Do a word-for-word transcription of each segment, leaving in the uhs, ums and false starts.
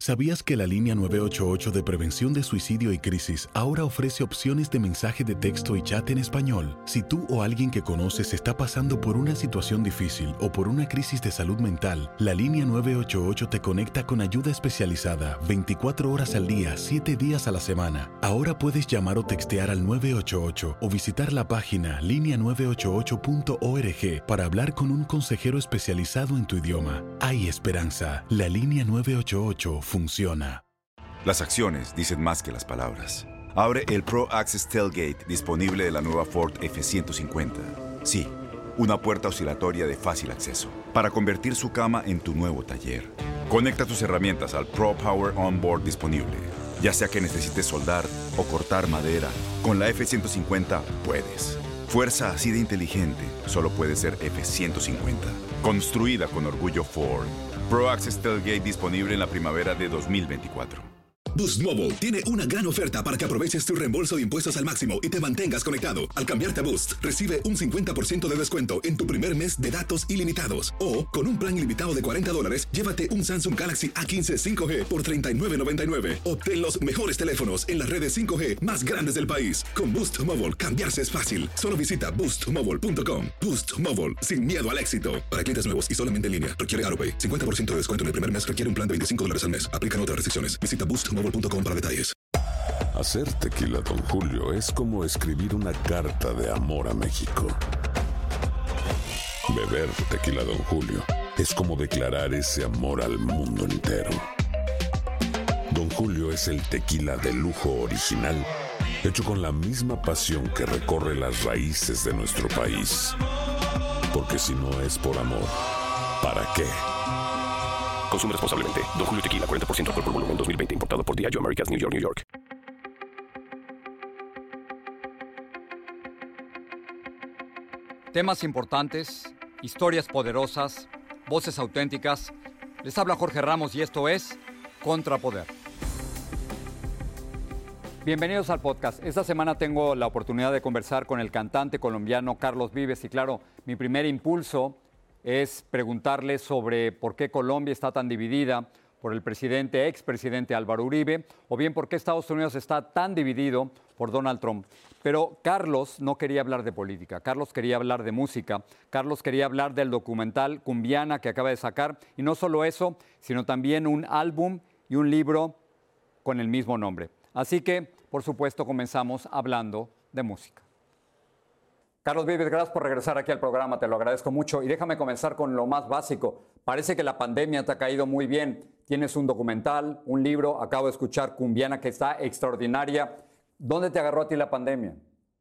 ¿Sabías que la línea nueve ocho ocho de prevención de suicidio y crisis ahora ofrece opciones de mensaje de texto y chat en español? Si tú o alguien que conoces está pasando por una situación difícil o por una crisis de salud mental, la línea nueve ocho ocho te conecta con ayuda especializada veinticuatro horas al día, siete días a la semana. Ahora puedes llamar o textear al nueve ocho ocho o visitar la página línea nueve ocho ocho punto org para hablar con un consejero especializado en tu idioma. Hay esperanza. La línea nueve ocho ocho funciona. Las acciones dicen más que las palabras. Abre el Pro Access Tailgate disponible de la nueva Ford F ciento cincuenta. Sí, una puerta oscilatoria de fácil acceso para convertir su cama en tu nuevo taller. Conecta tus herramientas al Pro Power Onboard disponible. Ya sea que necesites soldar o cortar madera, con la F ciento cincuenta puedes. Fuerza así de inteligente solo puede ser F ciento cincuenta. Construida con orgullo Ford. Pro Access Tailgate disponible en la primavera de dos mil veinticuatro. Boost Mobile tiene una gran oferta para que aproveches tu reembolso de impuestos al máximo y te mantengas conectado. Al cambiarte a Boost, recibe un cincuenta por ciento de descuento en tu primer mes de datos ilimitados. O, con un plan ilimitado de cuarenta dólares, llévate un Samsung Galaxy A quince cinco G por treinta y nueve noventa y nueve. Obtén los mejores teléfonos en las redes cinco G más grandes del país. Con Boost Mobile, cambiarse es fácil. Solo visita boost mobile punto com. Boost Mobile, sin miedo al éxito. Para clientes nuevos y solamente en línea, requiere AutoPay. cincuenta por ciento de descuento en el primer mes requiere un plan de veinticinco dólares al mes. Aplican otras restricciones. Visita boost mobile punto com para detalles. Hacer tequila Don Julio es como escribir una carta de amor a México. Beber tequila Don Julio es como declarar ese amor al mundo entero. Don Julio es el tequila de lujo original, hecho con la misma pasión que recorre las raíces de nuestro país. Porque si no es por amor, ¿para qué? Consume responsablemente. Don Julio Tequila, cuarenta por ciento alcohol por volumen, dos mil veinte. Importado por Diageo Americas, New York, New York. Temas importantes, historias poderosas, voces auténticas. Les habla Jorge Ramos y esto es Contrapoder. Bienvenidos al podcast. Esta semana tengo la oportunidad de conversar con el cantante colombiano Carlos Vives y claro, mi primer impulso es preguntarle sobre por qué Colombia está tan dividida por el presidente, expresidente Álvaro Uribe, o bien por qué Estados Unidos está tan dividido por Donald Trump. Pero Carlos no quería hablar de política, Carlos quería hablar de música, Carlos quería hablar del documental Cumbiana que acaba de sacar, y no solo eso, sino también un álbum y un libro con el mismo nombre. Así que, por supuesto, comenzamos hablando de música. Carlos Vives, gracias por regresar aquí al programa, te lo agradezco mucho. Y déjame comenzar con lo más básico. Parece que la pandemia te ha caído muy bien. Tienes un documental, un libro, acabo de escuchar Cumbiana, que está extraordinaria. ¿Dónde te agarró a ti la pandemia?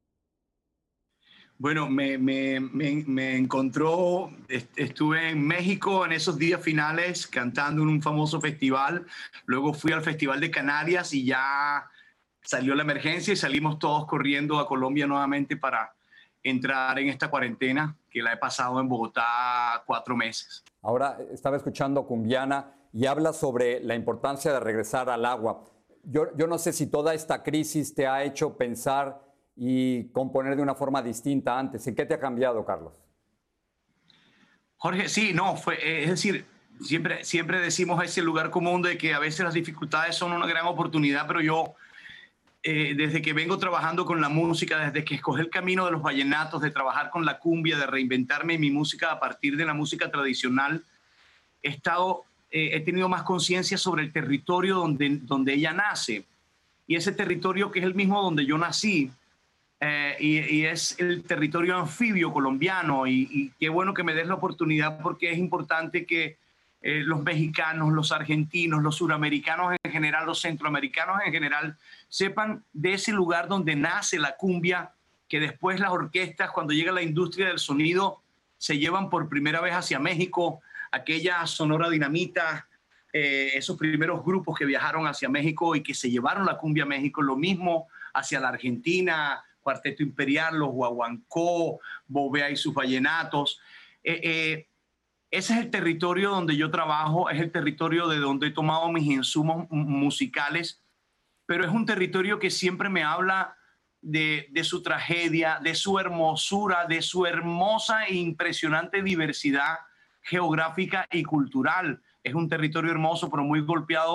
Bueno, me, me, me, me encontró, estuve en México en esos días finales cantando en un famoso festival. Luego fui al Festival de Canarias y ya salió la emergencia y salimos todos corriendo a Colombia nuevamente para entrar en esta cuarentena que la he pasado en Bogotá cuatro meses. Ahora estaba escuchando Cumbiana y habla sobre la importancia de regresar al agua. Yo, yo no sé si toda esta crisis te ha hecho pensar y componer de una forma distinta antes. ¿En qué te ha cambiado, Carlos? Jorge, sí, no, fue, es decir, siempre, siempre decimos ese lugar común de que a veces las dificultades son una gran oportunidad, pero yo Eh, desde que vengo trabajando con la música, desde que escogí el camino de los vallenatos, de trabajar con la cumbia, de reinventarme mi música a partir de la música tradicional, he, estado, eh, he tenido más conciencia sobre el territorio donde, donde ella nace. Y ese territorio que es el mismo donde yo nací, eh, y, y es el territorio anfibio colombiano. Y, y qué bueno que me des la oportunidad porque es importante que Eh, los mexicanos, los argentinos, los suramericanos en general, los centroamericanos en general, sepan de ese lugar donde nace la cumbia, que después las orquestas, cuando llega la industria del sonido, se llevan por primera vez hacia México, aquella Sonora Dinamita, eh, esos primeros grupos que viajaron hacia México y que se llevaron la cumbia a México, lo mismo hacia la Argentina, Cuarteto Imperial, los Guaguancó, Bovea y sus vallenatos. Eh, eh, Ese es el territorio donde yo trabajo, es el territorio de donde he tomado mis insumos musicales, pero es un territorio que siempre me habla de, de su tragedia, de su hermosura, de su hermosa e impresionante diversidad geográfica y cultural. Es un territorio hermoso, pero muy golpeado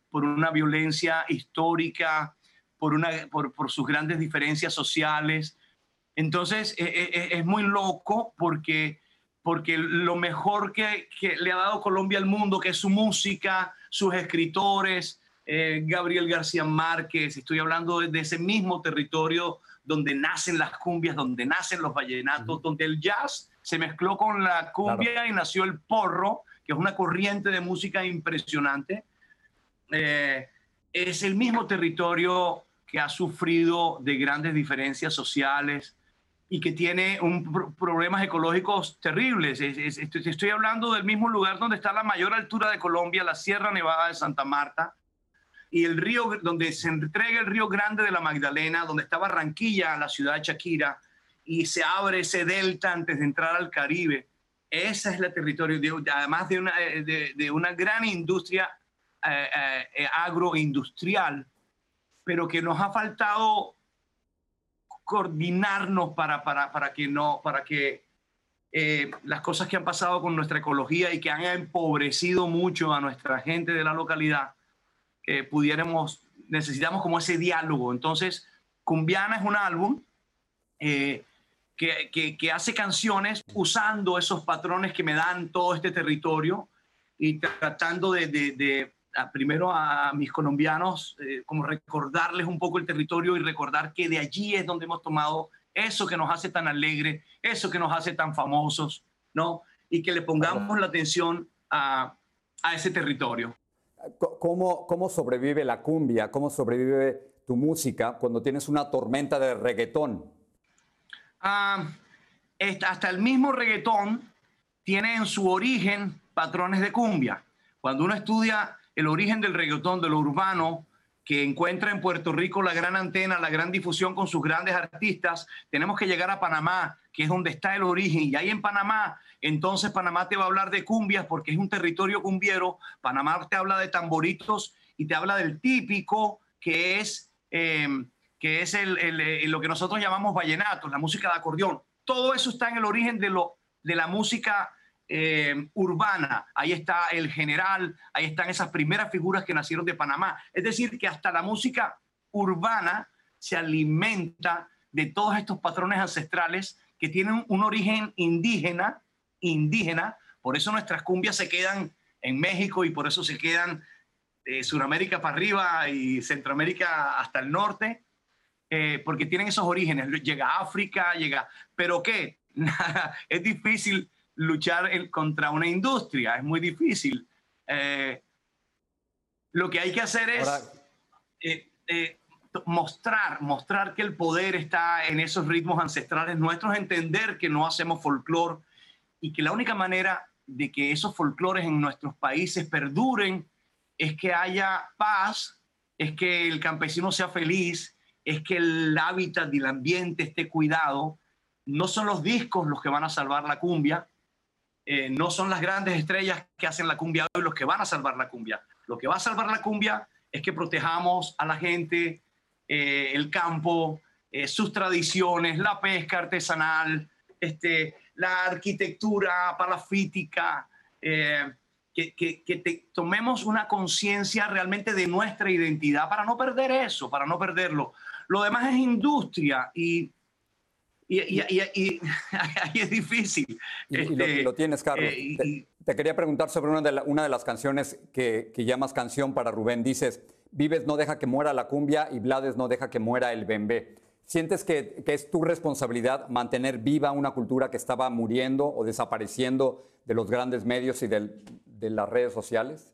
por una violencia histórica, por, una, por, por sus grandes diferencias sociales. Entonces es, es muy loco porque, porque lo mejor que, que le ha dado Colombia al mundo, que es su música, sus escritores, eh, Gabriel García Márquez, estoy hablando de, de ese mismo territorio donde nacen las cumbias, donde nacen los vallenatos, uh-huh. donde el jazz se mezcló con la cumbia, claro. y nació el porro, que es una corriente de música impresionante. Eh, es el mismo territorio que ha sufrido de grandes diferencias sociales y que tiene un, problemas ecológicos terribles. Es, es, estoy, estoy hablando del mismo lugar donde está la mayor altura de Colombia, la Sierra Nevada de Santa Marta, y el río donde se entrega el río Grande de la Magdalena, donde está Barranquilla, la ciudad de Shakira, y se abre ese delta antes de entrar al Caribe. Ese es el territorio, de, además de una, de, de una gran industria eh, eh, agroindustrial, pero que nos ha faltado coordinarnos para, para, para que, no, para que eh, las cosas que han pasado con nuestra ecología y que han empobrecido mucho a nuestra gente de la localidad, eh, pudiéramos, necesitamos como ese diálogo. Entonces, Cumbiana es un álbum eh, que, que, que hace canciones usando esos patrones que me dan todo este territorio y tratando de, de, de a, primero a mis colombianos, eh, como recordarles un poco el territorio y recordar que de allí es donde hemos tomado eso que nos hace tan alegres, eso que nos hace tan famosos, ¿no? Y que le pongamos la atención a, a ese territorio. ¿Cómo, ¿Cómo sobrevive la cumbia? ¿Cómo sobrevive tu música cuando tienes una tormenta de reggaetón? Uh, hasta el mismo reggaetón tiene en su origen patrones de cumbia. Cuando uno estudia el origen del reggaetón, de lo urbano, que encuentra en Puerto Rico la gran antena, la gran difusión con sus grandes artistas, tenemos que llegar a Panamá, que es donde está el origen. Y ahí en Panamá, entonces Panamá te va a hablar de cumbias porque es un territorio cumbiero. Panamá te habla de tamboritos y te habla del típico, que es, eh, que es el, el, el, lo que nosotros llamamos vallenatos, la música de acordeón. Todo eso está en el origen de, lo, de la música Eh, urbana. Ahí está el general, ahí están esas primeras figuras que nacieron de Panamá. Es decir, que hasta la música urbana se alimenta de todos estos patrones ancestrales que tienen un origen indígena, indígena. Por eso nuestras cumbias se quedan en México y por eso se quedan de Sudamérica para arriba y Centroamérica hasta el norte, eh, porque tienen esos orígenes. Llega a África, llega... ¿Pero qué? Es difícil luchar el, contra una industria, es muy difícil. Eh, lo que hay que hacer es Ahora... eh, eh, mostrar, mostrar que el poder está en esos ritmos ancestrales nuestros, entender que no hacemos folclore y que la única manera de que esos folclores en nuestros países perduren es que haya paz, es que el campesino sea feliz, es que el hábitat y el ambiente esté cuidado. No son los discos los que van a salvar la cumbia, Eh, no son las grandes estrellas que hacen la cumbia hoy los que van a salvar la cumbia. Lo que va a salvar la cumbia es que protejamos a la gente, eh, el campo, eh, sus tradiciones, la pesca artesanal, este, la arquitectura palafítica, eh, que, que, que te, tomemos una conciencia realmente de nuestra identidad para no perder eso, para no perderlo. Lo demás es industria y Y, y, y, y ahí es difícil. Y, este, y, lo, y lo tienes, Carlos. Eh, y, te, te quería preguntar sobre una de, la, una de las canciones que, que llamas canción para Rubén. Dices, Vives no deja que muera la cumbia y Blades no deja que muera el bembé. ¿Sientes que, que es tu responsabilidad mantener viva una cultura que estaba muriendo o desapareciendo de los grandes medios y del, de las redes sociales?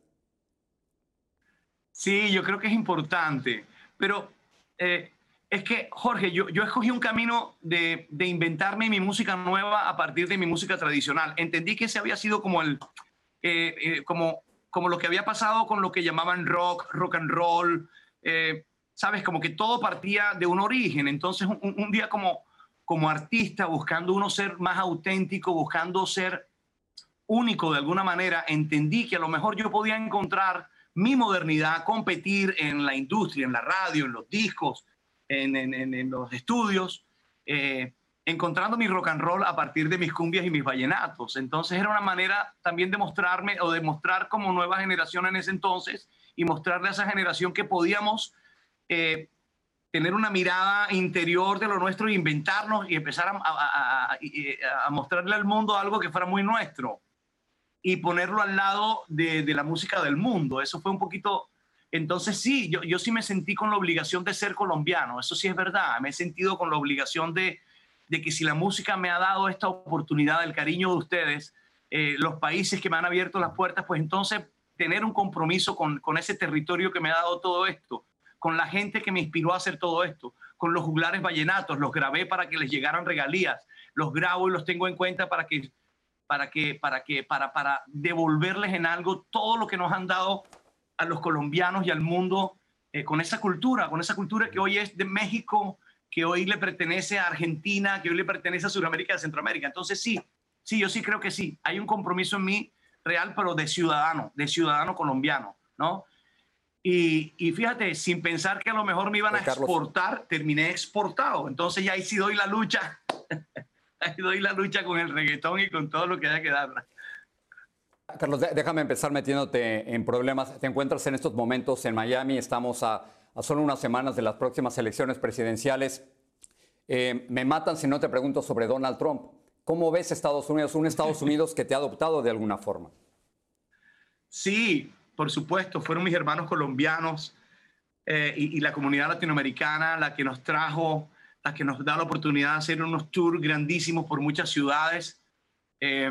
Sí, yo creo que es importante. Pero... Eh, Es que, Jorge, yo, yo escogí un camino de, de inventarme mi música nueva a partir de mi música tradicional. Entendí que ese había sido como, el, eh, eh, como, como lo que había pasado con lo que llamaban rock, rock and roll. Eh, ¿Sabes? Como que todo partía de un origen. Entonces, un, un día como, como artista, buscando uno ser más auténtico, buscando ser único de alguna manera, entendí que a lo mejor yo podía encontrar mi modernidad, competir en la industria, en la radio, en los discos, En, en, en los estudios, eh, encontrando mi rock and roll a partir de mis cumbias y mis vallenatos. Entonces era una manera también de mostrarme o de mostrar como nueva generación en ese entonces y mostrarle a esa generación que podíamos eh, tener una mirada interior de lo nuestro e inventarnos y empezar a, a, a, a mostrarle al mundo algo que fuera muy nuestro y ponerlo al lado de, de la música del mundo. Eso fue un poquito... Entonces sí, yo, yo sí me sentí con la obligación de ser colombiano, eso sí es verdad. Me he sentido con la obligación de, de que si la música me ha dado esta oportunidad, el cariño de ustedes, eh, los países que me han abierto las puertas, pues entonces tener un compromiso con, con ese territorio que me ha dado todo esto, con la gente que me inspiró a hacer todo esto, con los juglares vallenatos, los grabé para que les llegaran regalías, los grabo y los tengo en cuenta para que, para que, para que, para, para devolverles en algo todo lo que nos han dado a los colombianos y al mundo eh, con esa cultura, con esa cultura que hoy es de México, que hoy le pertenece a Argentina, que hoy le pertenece a Sudamérica y a Centroamérica. Entonces sí, sí, yo sí creo que sí. Hay un compromiso en mí real, pero de ciudadano, de ciudadano colombiano, ¿no? Y, y fíjate, sin pensar que a lo mejor me iban a exportar, terminé exportado. Entonces ya ahí sí doy la lucha, ahí doy la lucha con el reggaetón y con todo lo que haya que dar. Carlos, déjame empezar metiéndote en problemas. Te encuentras en estos momentos en Miami, estamos a, a solo unas semanas de las próximas elecciones presidenciales. Eh, me matan si no te pregunto sobre Donald Trump. ¿Cómo ves Estados Unidos? Un Estados Unidos que te ha adoptado de alguna forma. Sí, por supuesto, fueron mis hermanos colombianos eh, y, y la comunidad latinoamericana la que nos trajo, la que nos da la oportunidad de hacer unos tours grandísimos por muchas ciudades. Eh,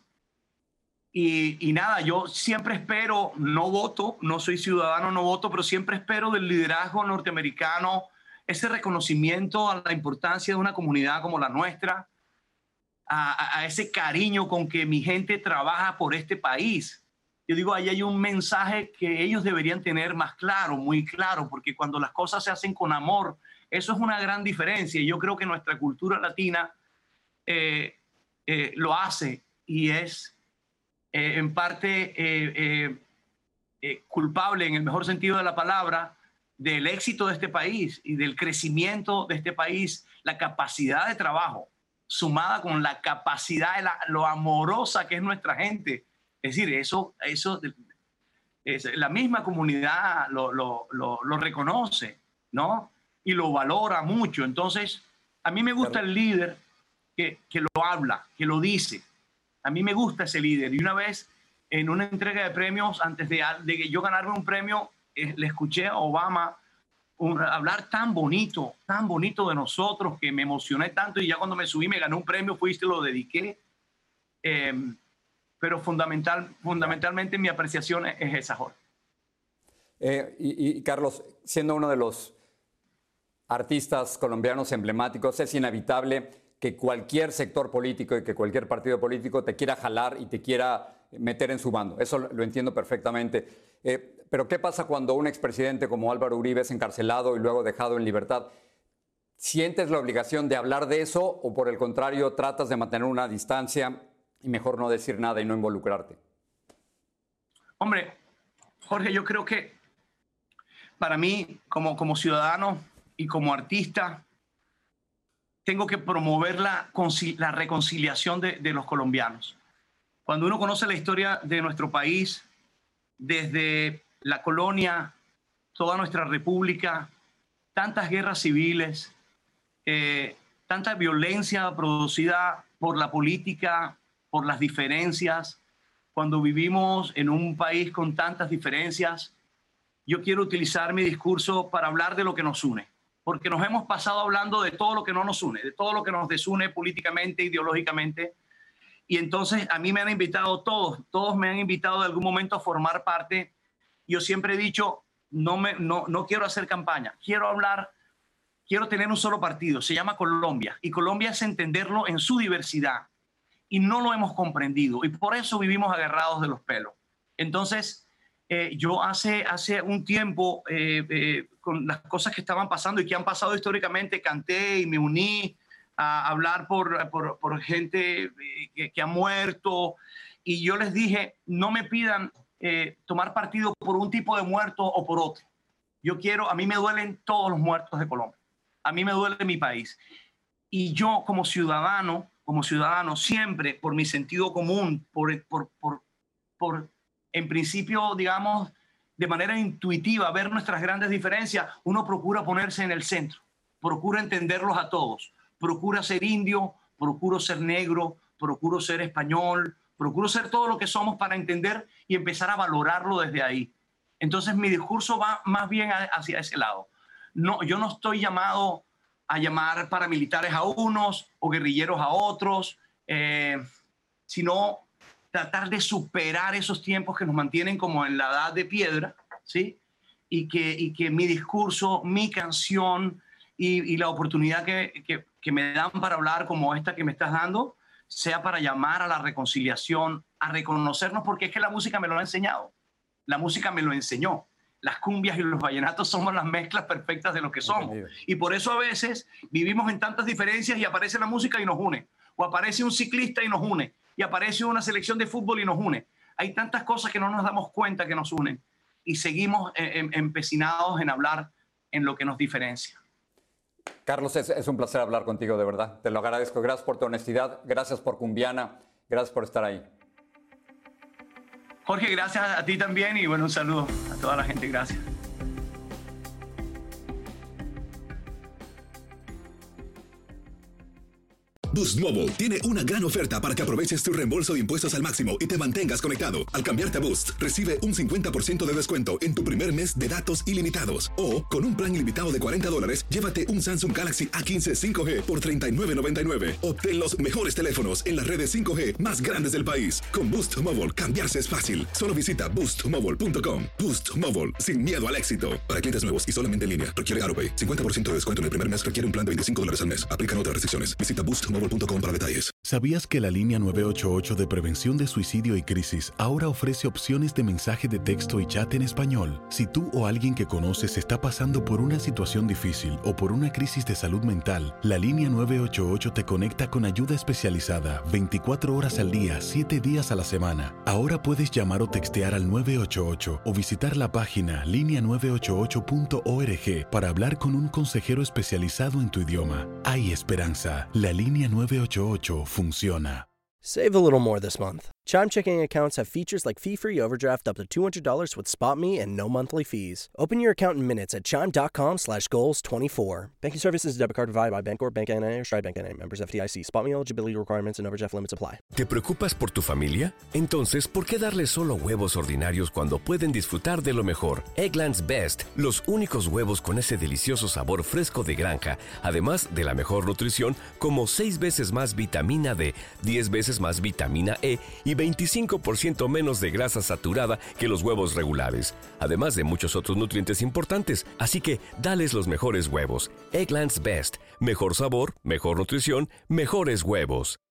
y, y nada, yo siempre espero, no voto, no soy ciudadano, no voto, pero siempre espero del liderazgo norteamericano ese reconocimiento a la importancia de una comunidad como la nuestra, a, a ese cariño con que mi gente trabaja por este país. Yo digo, ahí hay un mensaje que ellos deberían tener más claro, muy claro, porque cuando las cosas se hacen con amor, eso es una gran diferencia. Y yo creo que nuestra cultura latina eh, eh, lo hace y es eh, en parte eh, eh, eh, culpable, en el mejor sentido de la palabra, del éxito de este país y del crecimiento de este país, la capacidad de trabajo, sumada con la capacidad, de la, lo amorosa que es nuestra gente. Es decir, eso, eso es, la misma comunidad lo, lo, lo, lo reconoce, ¿no? Y lo valora mucho. Entonces, a mí me gusta el líder que, que lo habla, que lo dice. A mí me gusta ese líder. Y una vez, en una entrega de premios, antes de, de que yo ganarme un premio, eh, le escuché a Obama un, hablar tan bonito, tan bonito de nosotros, que me emocioné tanto. Y ya cuando me subí, me gané un premio, fui y te lo dediqué. Eh, pero fundamental, fundamentalmente mi apreciación es, es esa, Jorge. Eh, y, y Carlos, siendo uno de los artistas colombianos emblemáticos, es inevitable que cualquier sector político y que cualquier partido político te quiera jalar y te quiera meter en su bando. Eso lo, lo entiendo perfectamente. Eh, pero ¿qué pasa cuando un expresidente como Álvaro Uribe es encarcelado y luego dejado en libertad? ¿Sientes la obligación de hablar de eso o por el contrario tratas de mantener una distancia y mejor no decir nada y no involucrarte? Hombre, Jorge, yo creo que para mí, como, como ciudadano y como artista, tengo que promover la, la reconciliación de, de los colombianos. Cuando uno conoce la historia de nuestro país, desde la colonia, toda nuestra república, tantas guerras civiles, eh, tanta violencia producida por la política, por las diferencias, cuando vivimos en un país con tantas diferencias, yo quiero utilizar mi discurso para hablar de lo que nos une, porque nos hemos pasado hablando de todo lo que no nos une, de todo lo que nos desune políticamente, ideológicamente, y entonces a mí me han invitado todos, todos me han invitado de algún momento a formar parte. Yo siempre he dicho, no, me, no, no quiero hacer campaña, quiero hablar, quiero tener un solo partido, se llama Colombia, y Colombia es entenderlo en su diversidad, y no lo hemos comprendido, y por eso vivimos agarrados de los pelos. Entonces, eh, yo hace, hace un tiempo, eh, eh, con las cosas que estaban pasando y que han pasado históricamente, canté y me uní a hablar por, por, por gente que, que ha muerto, y yo les dije, no me pidan eh, tomar partido por un tipo de muerto o por otro. Yo quiero, a mí me duelen todos los muertos de Colombia, a mí me duele mi país, y yo como ciudadano, como ciudadano, siempre por mi sentido común, por, por, por, por en principio, digamos, de manera intuitiva ver nuestras grandes diferencias, uno procura ponerse en el centro, procura entenderlos a todos, procura ser indio, procuro ser negro, procuro ser español, procuro ser todo lo que somos para entender y empezar a valorarlo desde ahí. Entonces mi discurso va más bien hacia ese lado. No, yo no estoy llamado a llamar paramilitares a unos o guerrilleros a otros, eh, sino tratar de superar esos tiempos que nos mantienen como en la edad de piedra, ¿sí? Y que, y que mi discurso, mi canción y, y la oportunidad que, que, que me dan para hablar como esta que me estás dando, sea para llamar a la reconciliación, a reconocernos, porque es que la música me lo ha enseñado. La música me lo enseñó. Las cumbias y los vallenatos somos las mezclas perfectas de lo que somos. Y por eso a veces vivimos en tantas diferencias y aparece la música y nos une. O aparece un ciclista y nos une. Y aparece una selección de fútbol y nos une. Hay tantas cosas que no nos damos cuenta que nos unen. Y seguimos eh, empecinados en hablar en lo que nos diferencia. Carlos, es, es un placer hablar contigo, de verdad. Te lo agradezco. Gracias por tu honestidad. Gracias por Cumbiana. Gracias por estar ahí. Jorge, gracias a ti también y bueno, un saludo a toda la gente. Gracias. Boost Mobile tiene una gran oferta para que aproveches tu reembolso de impuestos al máximo y te mantengas conectado. Al cambiarte a Boost, recibe un cincuenta por ciento de descuento en tu primer mes de datos ilimitados. O, con un plan ilimitado de cuarenta dólares, llévate un Samsung Galaxy A quince cinco G por treinta y nueve noventa y nueve. Obtén los mejores teléfonos en las redes cinco G más grandes del país. Con Boost Mobile, cambiarse es fácil. Solo visita boost mobile punto com. Boost Mobile, sin miedo al éxito. Para clientes nuevos y solamente en línea, requiere AutoPay. cincuenta por ciento de descuento en el primer mes requiere un plan de veinticinco dólares al mes. Aplican otras restricciones. Visita boost mobile punto com para detalles. ¿Sabías que la línea nueve ocho ocho de prevención de suicidio y crisis ahora ofrece opciones de mensaje de texto y chat en español? Si tú o alguien que conoces está pasando por una situación difícil o por una crisis de salud mental, la línea nueve ocho ocho te conecta con ayuda especializada veinticuatro horas al día, siete días a la semana. Ahora puedes llamar o textear al nueve ocho ocho o visitar la página línea nueve ocho ocho punto org para hablar con un consejero especializado en tu idioma. Hay esperanza. La línea nueve ocho ocho funciona. Save a little more this month. Chime checking accounts have features like fee-free overdraft up to two hundred dollars with SpotMe and no monthly fees. Open your account in minutes at chime.com slash goals 24. Banking services debit card provided by Bancorp, Bank N A or Stride Bank N A. Members F D I C. SpotMe eligibility requirements and overdraft limits apply. ¿Te preocupas por tu familia? Entonces, ¿por qué darles solo huevos ordinarios cuando pueden disfrutar de lo mejor? Eggland's Best, los únicos huevos con ese delicioso sabor fresco de granja, además de la mejor nutrición, como seis veces más vitamina D, diez veces más vitamina E y veinticinco por ciento menos de grasa saturada que los huevos regulares, además de muchos otros nutrientes importantes. Así que dales los mejores huevos. Eggland's Best. Mejor sabor, mejor nutrición, mejores huevos.